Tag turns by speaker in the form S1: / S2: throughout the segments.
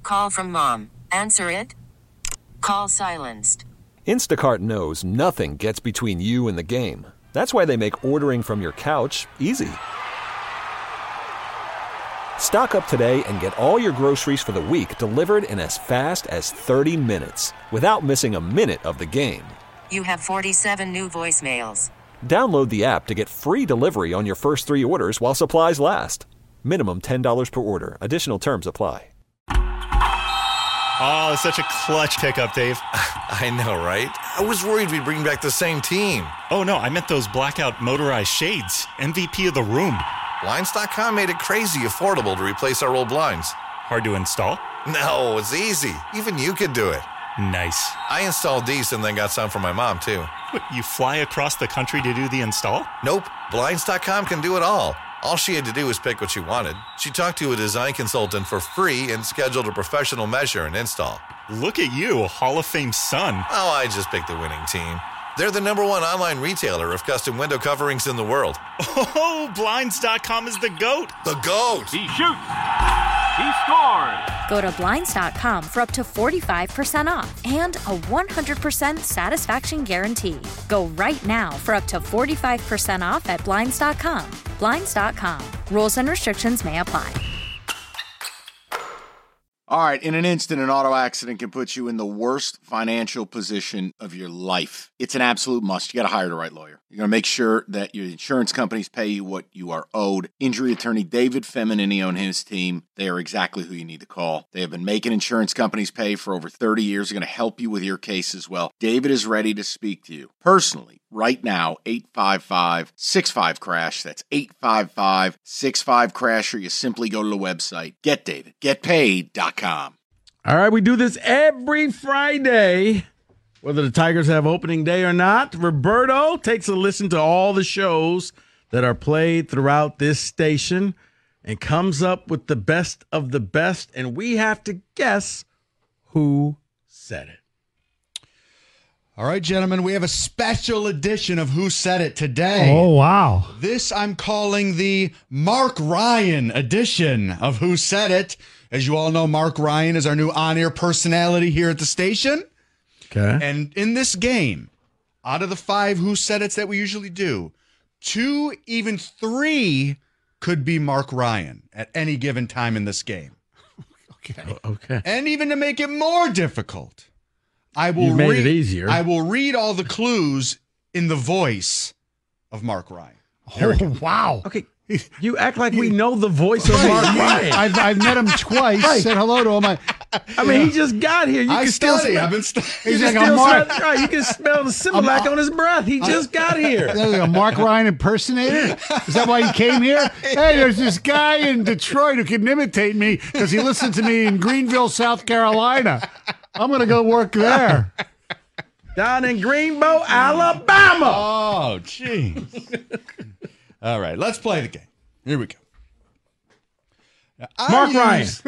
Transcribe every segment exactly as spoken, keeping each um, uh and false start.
S1: Call from mom. Answer it. Call silenced.
S2: Instacart knows nothing gets between you and the game. That's why they make ordering from your couch easy. Stock up today and get all your groceries for the week delivered in as fast as thirty minutes without missing a minute of the game.
S1: You have forty-seven new voicemails.
S2: Download the app to get free delivery on your first three orders while supplies last. Minimum ten dollars per order. Additional terms apply.
S3: Oh, such a clutch pickup, Dave.
S4: I know, right? I was worried we'd bring back the same team.
S3: Oh, no, I meant those blackout motorized shades. M V P of the room.
S4: Blinds dot com made it crazy affordable to replace our old blinds.
S3: Hard to install?
S4: No, it's easy. Even you could do it.
S3: Nice.
S4: I installed these and then got some for my mom, too.
S3: What, you fly across the country to do the install?
S4: Nope. Blinds dot com can do it all. All she had to do was pick what she wanted. She talked to a design consultant for free and scheduled a professional measure and install.
S3: Look at you, Hall of Fame son.
S4: Oh, I just picked the winning team. They're the number one online retailer of custom window coverings in the world.
S3: Oh, Blinds dot com is the GOAT.
S4: The GOAT.
S5: He shoots. He scores.
S6: Go to Blinds dot com for up to forty-five percent off and a one hundred percent satisfaction guarantee. Go right now for up to forty-five percent off at Blinds dot com. Blinds dot com. Rules and restrictions may apply.
S7: All right, in an instant, an auto accident can put you in the worst financial position of your life. It's an absolute must. You got to hire the right lawyer. You're going to make sure that your insurance companies pay you what you are owed. Injury attorney David Feminini and his team, they are exactly who you need to call. They have been making insurance companies pay for over thirty years. They're going to help you with your case as well. David is ready to speak to you personally right now, eight five five, six five, crash. That's eight five five, six five, crash, or you simply go to the website, get david get paid dot com.
S8: All right, we do this every Friday, whether the Tigers have opening day or not. Roberto takes a listen to all the shows that are played throughout this station and comes up with the best of the best, and we have to guess who said it.
S9: All right, gentlemen, we have a special edition of Who Said It today.
S10: Oh, wow.
S9: This I'm calling the Mark Ryan edition of Who Said It. As you all know, Mark Ryan is our new on-air personality here at the station.
S8: Okay.
S9: And in this game, out of the five Who Said It's that we usually do, two, even three could be Mark Ryan at any given time in this game.
S8: Okay. Okay.
S9: And even to make it more difficult, I will
S8: You've made
S9: read,
S8: it easier.
S9: I will read all the clues in the voice of Mark Ryan.
S10: Oh, wow.
S8: Okay. You act like we know the voice of Mark Ryan.
S10: I've, I've met him twice,
S8: Right.
S10: said hello to him. I,
S8: I mean, he just got here. You
S9: I
S8: can still
S9: study.
S8: smell,
S9: I've been studying.
S8: you
S10: He's
S8: can
S10: like a
S8: still
S10: Mark-
S8: smell, right, you can smell the Similac on his breath. He just got here.
S10: Is that a Mark Ryan impersonator? Is that why he came here? Hey, there's this guy in Detroit who can imitate me because he listened to me in Greenville, South Carolina. I'm going to go work there.
S8: Down in Greenbow, Alabama.
S9: Oh, jeez. All right, let's play the game. Here we go. Now, I
S8: Mark
S9: use,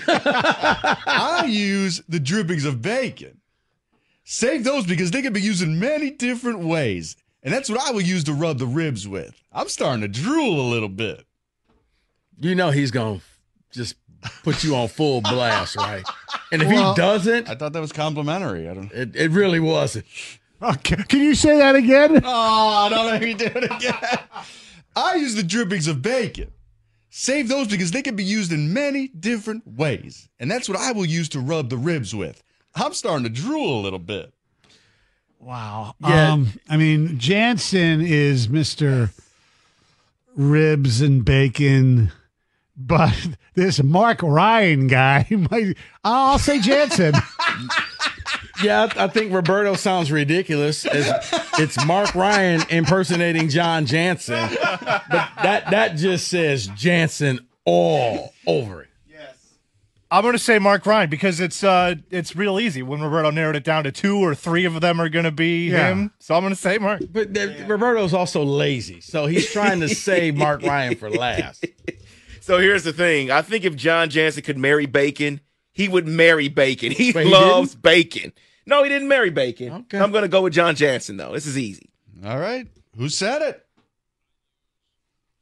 S9: I use the drippings of bacon. Save those because they can be used in many different ways. And that's what I will use to rub the ribs with. I'm starting to drool a little bit.
S8: You know he's going to just put you on full blast, right? And if
S10: Well,
S8: he doesn't,
S9: I thought that was complimentary. I don't.
S8: it, it really wasn't.
S10: Okay. Can you say that again?
S9: Oh, don't let me do it again. I use the drippings of bacon. Save those because they can be used in many different ways. And that's what I will use to rub the ribs with. I'm starting to drool a little bit.
S10: Wow.
S8: Yeah.
S10: Um, I mean, Jansen is Mister Ribs and Bacon, but this Mark Ryan guy, might, I'll say Jansen.
S8: Yeah, I, I think Roberto sounds ridiculous. As it's Mark Ryan impersonating John Jansen, but that that just says Jansen all over it.
S11: I'm going to say Mark Ryan because it's uh it's real easy when Roberto narrowed it down to two or three of them are going to be
S10: Yeah.
S11: him. So I'm going to say Mark.
S8: But the, Roberto's also lazy, so he's trying to save Mark Ryan for last.
S12: So here's the thing. I think if John Jansen could marry bacon, he would marry bacon. He
S8: Wait, he
S12: loves bacon. No, he didn't marry bacon.
S8: Okay.
S12: I'm going to go with John Jansen, though. This is easy.
S9: All right. Who said it?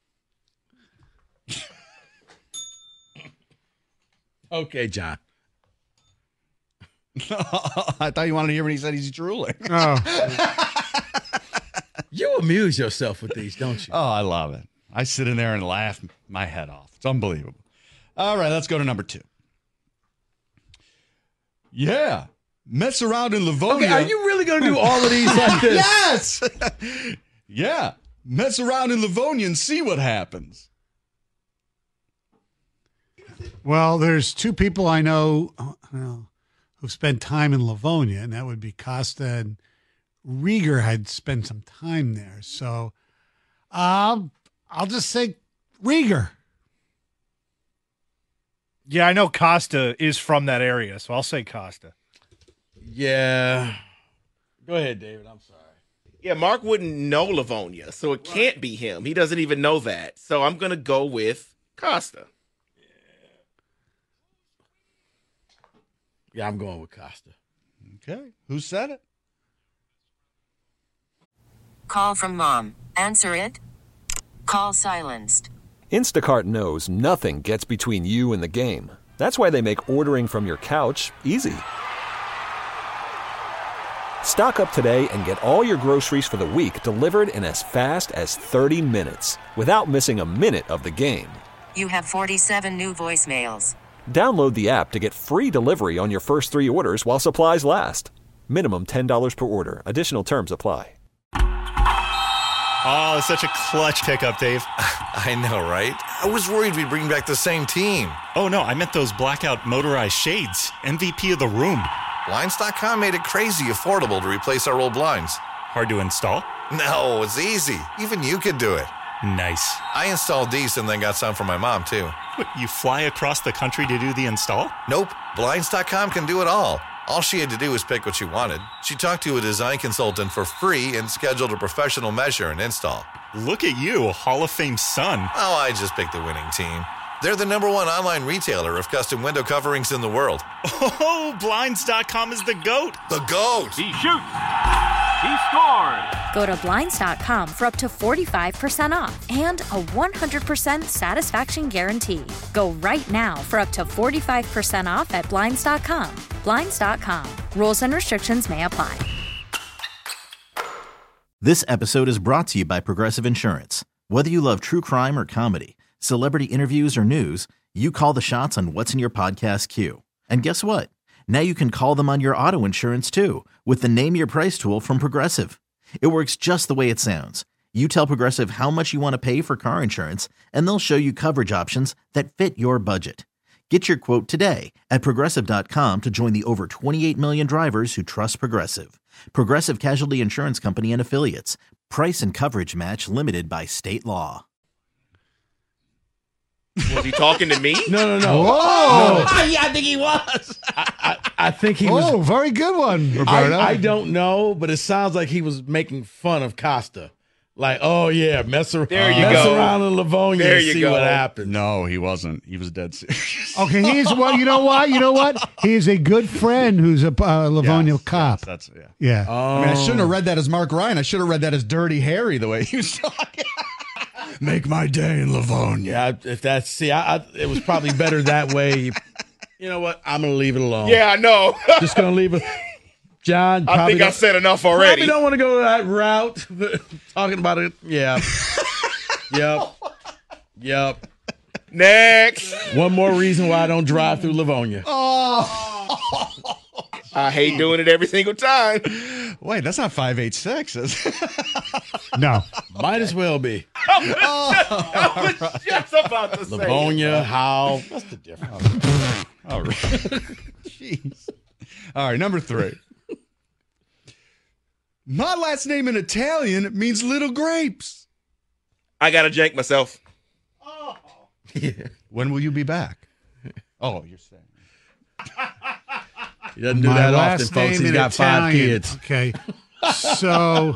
S8: Okay, John.
S9: I thought you wanted to hear when he said he's drooling.
S10: Oh.
S8: You amuse yourself with these, don't you?
S9: Oh, I love it. I sit in there and laugh my head off. It's unbelievable. All right, let's go to number two. Yeah. Mess around in Livonia.
S8: Okay, are you really going to do all of these like this?
S9: Yes. Yeah. Mess around in Livonia and see what happens.
S10: Well, there's two people I know uh, who've spent time in Livonia, and that would be Costa and Rieger had spent some time there. So um, I'll just say Rieger.
S11: Yeah, I know Costa is from that area, so I'll say Costa.
S8: Yeah. Go ahead, David. I'm sorry.
S12: Yeah, Mark wouldn't know Livonia, so it can't be him. He doesn't even know that. So I'm going to go with Costa.
S8: Yeah, I'm going with Costa.
S9: Okay. Who said it?
S1: Call from mom. Answer it. Call silenced.
S2: Instacart knows nothing gets between you and the game. That's why they make ordering from your couch easy. Stock up today and get all your groceries for the week delivered in as fast as thirty minutes without missing a minute of the game.
S1: You have forty-seven new voicemails.
S2: Download the app to get free delivery on your first three orders while supplies last. Minimum ten dollars per order. Additional terms apply.
S3: Oh, it's such a clutch pickup, Dave.
S4: I know, right? I was worried we'd bring back the same team.
S3: Oh, no, I meant those blackout motorized shades. M V P of the room.
S4: Blinds dot com made it crazy affordable to replace our old blinds.
S3: Hard to install?
S4: No, it's easy. Even you could do it.
S3: Nice.
S4: I installed these and then got some for my mom, too.
S3: What, you fly across the country to do the install?
S4: Nope. Blinds dot com can do it all. All she had to do was pick what she wanted. She talked to a design consultant for free and scheduled a professional measure and install.
S3: Look at you, Hall of Fame son.
S4: Oh, I just picked the winning team. They're the number one online retailer of custom window coverings in the world.
S3: Oh, Blinds dot com is the GOAT.
S4: The GOAT!
S5: He shoots. He scored.
S6: Go to Blinds dot com for up to forty-five percent off and a one hundred percent satisfaction guarantee. Go right now for up to forty-five percent off at Blinds dot com. Blinds dot com. Rules and restrictions may apply.
S13: This episode is brought to you by Progressive Insurance. Whether you love true crime or comedy, celebrity interviews or news, you call the shots on what's in your podcast queue. And guess what? Now you can call them on your auto insurance too with the Name Your Price tool from Progressive. It works just the way it sounds. You tell Progressive how much you want to pay for car insurance, and they'll show you coverage options that fit your budget. Get your quote today at Progressive dot com to join the over twenty-eight million drivers who trust Progressive. Progressive Casualty Insurance Company and Affiliates. Price and coverage match limited by state law.
S12: Was he talking to me?
S8: No, no, no.
S10: Whoa!
S8: No.
S12: Yeah, I think he was.
S8: I, I, I think he was.
S10: Oh, very good one, Roberto.
S8: I, I don't know, but it sounds like he was making fun of Costa. Like, oh, yeah, mess, ar-
S12: There you
S8: mess
S12: go.
S8: around in Livonia
S12: There
S8: and
S12: you
S8: see
S12: go.
S8: what happens.
S9: No, he wasn't. He was dead serious.
S10: Okay, he's well. You know what? You know what? He is a good friend who's a uh, Livonia
S9: Yes,
S10: cop.
S9: yes, that's yeah.
S10: Yeah.
S8: Oh.
S9: I mean, I shouldn't have read that as Mark Ryan. I should have read that as Dirty Harry, the way he was talking. Make my day in Livonia.
S8: Yeah, if that's, see, I, I, it was probably better that way. You, you know what? I'm going to leave it alone.
S12: Yeah, I know.
S8: Just going to leave it. John,
S12: I think I
S8: don't-
S12: said enough
S8: Probably
S12: already.
S8: don't want to go that route. Talking about it. Yeah. Yep. Yep.
S12: Next.
S8: One more reason why I don't drive through Livonia.
S12: Oh. I hate doing it every single time.
S9: Wait, that's not five eight six, is it?
S10: No.
S8: Might as well be.
S12: I was, just, I was just about to say.
S8: Livonia, how? What's the difference?
S9: All right. Jeez. All right, number three. My last name in Italian means little grapes.
S12: I got to jank myself.
S9: Oh. Yeah. When will you be back? Oh, you're saying.
S8: He doesn't do
S10: My
S8: that
S10: last
S8: often, folks.
S10: name
S8: He's
S10: in
S8: got five
S10: Italian.
S8: kids.
S10: Okay. So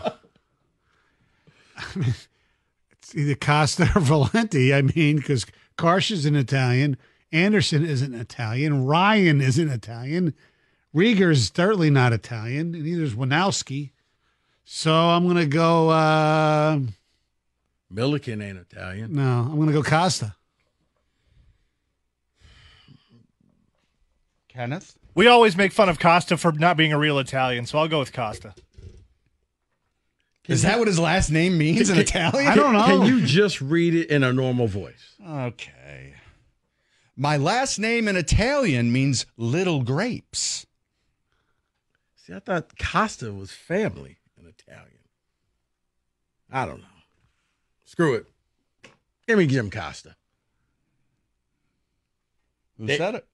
S10: I mean, it's either Costa or Valenti. I mean, because Karsh is an Italian. Anderson isn't Italian. Ryan isn't Italian. Rieger's certainly not Italian. And neither is Winowski. So I'm going to go. Uh,
S8: Milliken ain't Italian.
S10: no, I'm going to go Costa.
S9: Kenneth?
S11: We always make fun of Costa for not being a real Italian, so I'll go with Costa.
S9: Is that what his last name means in
S8: Can-
S9: Italian?
S10: I don't know.
S8: Can you just read it in a normal voice?
S9: Okay. My last name in Italian means little grapes.
S8: See, I thought Costa was family in Italian. I don't know. Screw it. Give me Jim Costa.
S9: Who
S8: It-
S9: said it?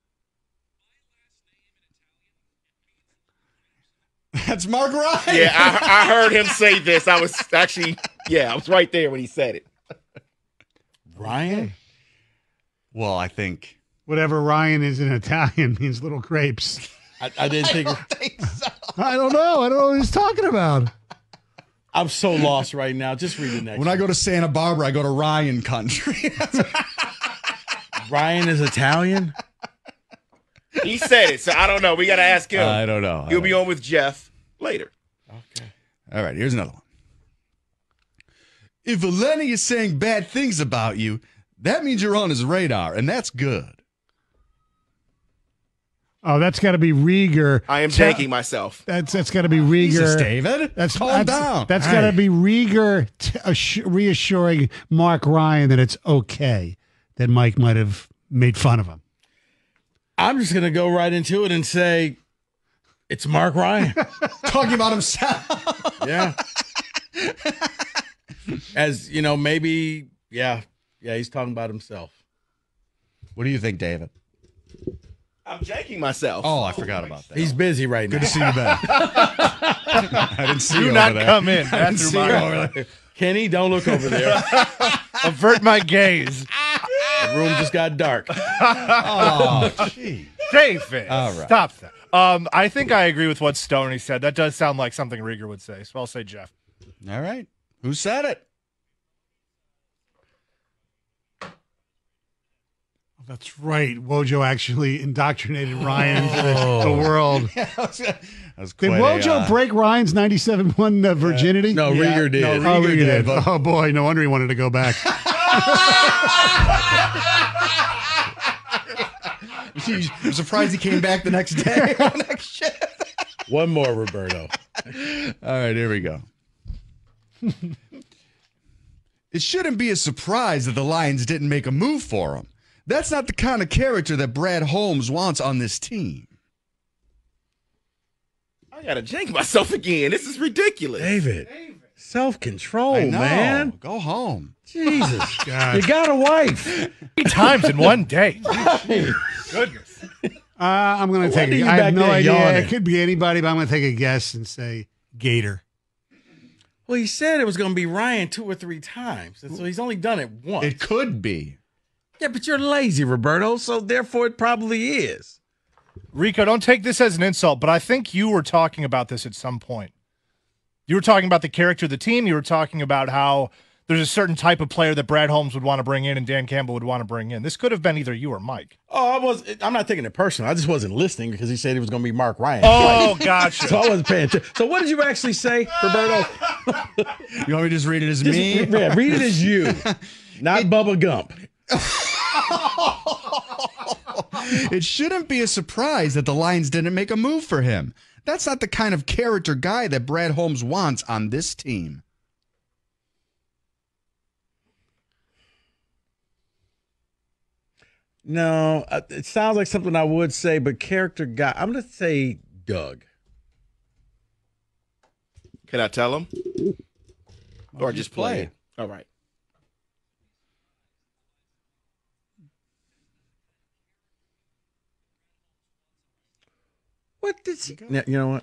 S9: That's Mark Ryan.
S12: Yeah, I, I heard him say this. I was actually, yeah, I was right there when he said it.
S8: Ryan?
S9: Well, I think.
S10: Whatever Ryan is in Italian means little grapes.
S8: I, I didn't think.
S9: think so.
S10: I don't know. I don't know what he's talking about.
S8: I'm so lost right now. Just read the next
S9: When
S8: one.
S9: I go to Santa Barbara, I go to Ryan country.
S8: Ryan is Italian?
S12: He said it, so I don't know. We got to ask him.
S9: I don't know. I
S12: He'll
S9: don't
S12: be
S9: know.
S12: on with Jeff later.
S8: Okay.
S9: All right, here's another one. If Eleni is saying bad things about you, that means you're on his radar, and that's good.
S10: Oh, that's got to be Rieger.
S12: I am
S10: Tell-
S12: janking myself.
S10: That's that's got to be Rieger.
S9: Jesus, David.
S10: That's
S9: Calm
S10: that's,
S9: down.
S10: That's
S9: All
S10: got to
S9: right.
S10: be Rieger t- assu- reassuring Mark Ryan that it's okay that Mike might have made fun of him.
S8: I'm just going to go right into it and say it's Mark Ryan.
S9: Talking about himself.
S8: Yeah. As, you know, maybe, yeah. Yeah, he's talking about himself.
S9: What do you think, David?
S12: I'm janking myself.
S9: Oh, I forgot about that.
S8: He's busy right now.
S9: Good to see you back. I didn't see
S11: Do
S9: you
S11: not
S9: over there.
S11: come in.
S9: I didn't
S11: Bathroom
S9: see you
S11: aisle.
S9: over there.
S8: Kenny, don't look over there.
S11: Avert my gaze.
S8: The room just got dark.
S9: Oh, gee.
S11: David,
S9: All right.
S11: stop that. Um, I think I agree with what Stoney said. That does sound like something Rieger would say, so I'll say Jeff.
S9: All right. Who said it?
S10: That's right. Wojo actually indoctrinated Ryan into the, the world.
S9: Yeah, that was, that was
S10: Did
S9: quite
S10: Wojo
S9: a, uh,
S10: break Ryan's ninety-seven one uh, virginity?
S8: No,
S9: Yeah,
S8: Rieger did.
S9: no,
S10: Oh,
S9: Rieger
S10: Rieger
S9: did,
S10: did.
S9: but-
S10: Oh, boy. No wonder he wanted to go back.
S9: Geez, I'm surprised he came back the next day. Next shift.
S8: One more, Roberto.
S9: All right, here we go. It shouldn't be a surprise that the Lions didn't make a move for him. That's not the kind of character that Brad Holmes wants on this team.
S12: I got to jank myself again. This is ridiculous.
S8: David, self-control,
S9: I know.
S8: man.
S9: Go home.
S8: Jesus.
S10: God.
S8: You got a wife.
S11: Three times in one day.
S8: Hey.
S11: Goodness.
S10: Uh, I'm going to take
S8: Wonder
S10: a,
S8: you
S10: I have
S8: back
S10: no
S8: there
S10: idea.
S8: yawning.
S10: It could be anybody, but I'm going to take a guess and say Gator.
S8: Well, he said it was going to be Ryan two or three times, and so he's only done it once.
S9: It could be.
S8: Yeah, but you're lazy, Roberto, so therefore it probably is.
S11: Rico, don't take this as an insult, but I think you were talking about this at some point. You were talking about the character of the team. You were talking about how there's a certain type of player that Brad Holmes would want to bring in and Dan Campbell would want to bring in. This could have been either you or Mike.
S8: Oh, I was. I'm not taking it personal. I just wasn't listening because he said it was going to be Mark Ryan.
S11: Oh, gotcha.
S8: So I wasn't paying attention. So what did you actually say, Roberto?
S9: You want me to just read it as
S8: Just-
S9: me?
S8: yeah, read it as you, not Bubba Gump.
S9: It shouldn't be a surprise that the Lions didn't make a move for him. That's not the kind of character guy that Brad Holmes wants on this team.
S8: No, uh, it sounds like something I would say, but character guy. I'm going to say Doug.
S12: Can I tell him? Or just play
S9: play
S12: it? All right.
S8: What did he? Yeah, you know what?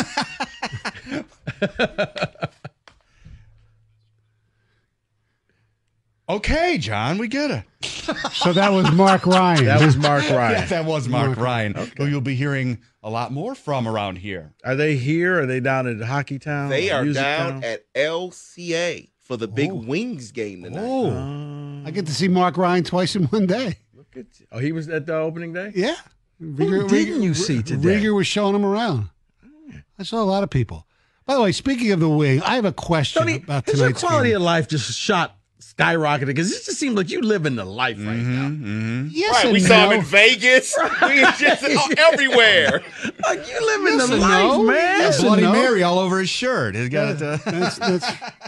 S9: Okay, John, we get it.
S10: So that was Mark Ryan.
S8: That was Mark Ryan.
S9: Yeah, that was Mark Ryan, who you'll be hearing a lot more from around here.
S8: Are they here? Or are they down at Hockey Town?
S12: They are
S8: Music
S12: down
S8: Town?
S12: at L C A for the big Wings game tonight.
S10: Oh, I get to see Mark Ryan twice in one day.
S8: Look at you. Oh, he was at the opening day?
S10: Yeah.
S8: Who didn't you see today?
S10: Rieger was showing him around. I saw a lot of people. By the way, speaking of the wing, I have a question
S8: Tony,
S10: about
S8: has your
S10: tonight's
S8: quality
S10: game.
S8: of life just shot skyrocketed because it just seems like you living the life right now.
S12: Mm-hmm.
S10: Yes,
S12: right,
S10: and
S12: we saw
S10: no.
S12: him in Vegas. We just everywhere.
S8: Like you living
S10: Yes
S8: the
S10: and
S8: life,
S10: no.
S8: man.
S10: Yes and
S9: Bloody
S10: no.
S9: Mary all over his shirt. He's got
S10: Yeah,
S9: it. Uh,
S10: that's, that's,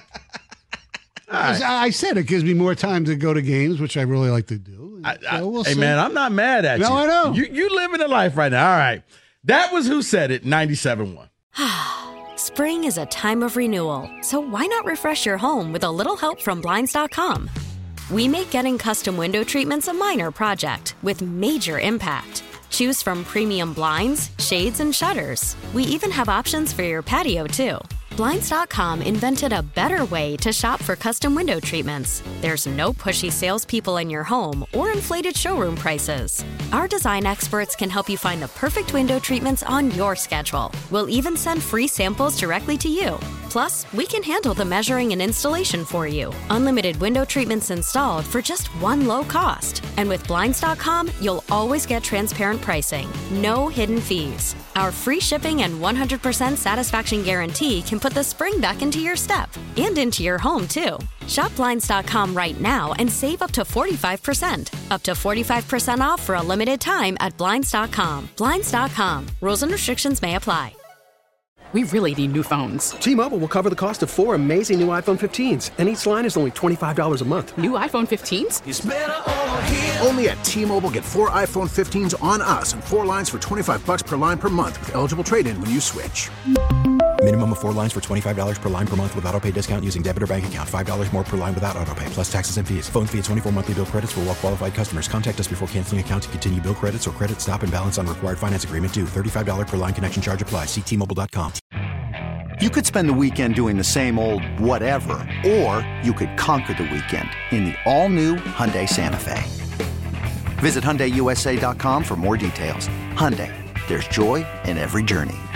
S8: right.
S10: I said it gives me more time to go to games, which I really like to do.
S8: I, I,
S10: So we'll
S8: hey,
S10: see.
S8: man, I'm not mad at
S10: No,
S8: you.
S10: I know.
S8: You you living the life right now. All right. That was Who Said It, ninety-seven point one.
S6: Spring is a time of renewal, so why not refresh your home with a little help from Blinds dot com? We make getting custom window treatments a minor project with major impact. Choose from premium blinds, shades, and shutters. We even have options for your patio, too. Blinds dot com invented a better way to shop for custom window treatments. There's no pushy salespeople in your home or inflated showroom prices. Our design experts can help you find the perfect window treatments on your schedule. We'll even send free samples directly to you. Plus, we can handle the measuring and installation for you. Unlimited window treatments installed for just one low cost. And with Blinds dot com, you'll always get transparent pricing. No hidden fees. Our free shipping and one hundred percent satisfaction guarantee can put the spring back into your step and into your home, too. Shop Blinds dot com right now and save up to forty-five percent. Up to forty-five percent off for a limited time at Blinds dot com. Blinds dot com. Rules and restrictions may apply.
S14: We really need new phones.
S15: T-Mobile will cover the cost of four amazing new iPhone fifteens, and each line is only twenty-five dollars a month.
S14: New iPhone fifteens?
S16: It's better over here. Only at T-Mobile, get four iPhone fifteens on us and four lines for twenty-five bucks per line per month with eligible trade-in when you switch.
S17: Minimum of four lines for twenty-five dollars per line per month with autopay discount using debit or bank account. five dollars more per line without autopay, plus taxes and fees. Phone fee at twenty-four monthly bill credits for well-qualified customers. Contact us before canceling account to continue bill credits or credit stop and balance on required finance agreement due. thirty-five dollars per line connection charge applies. See T Mobile dot com.
S18: You could spend the weekend doing the same old whatever, or you could conquer the weekend in the all-new Hyundai Santa Fe. Visit Hyundai U S A dot com for more details. Hyundai, there's joy in every journey.